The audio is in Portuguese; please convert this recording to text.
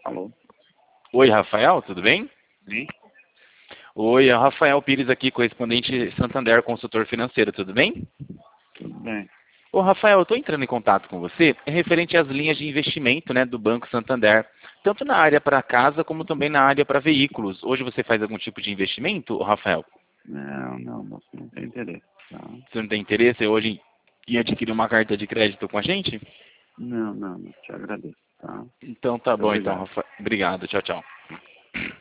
Alô? Oi, Rafael, tudo bem? Sim? Oi, é o Rafael Pires aqui, correspondente Santander, consultor financeiro, tudo bem? Tudo bem. Ô, Rafael, eu estou entrando em contato com você referente às linhas de investimento, né, do Banco Santander, tanto na área para casa como também na área para veículos. Hoje você faz algum tipo de investimento, ô, Rafael? Não, moço, não tem interesse, tá? Você não tem interesse hoje em adquirir uma carta de crédito com a gente? Não, te agradeço, tá? Então tá Muito bom, então, obrigado. Rafael. Obrigado, tchau, tchau.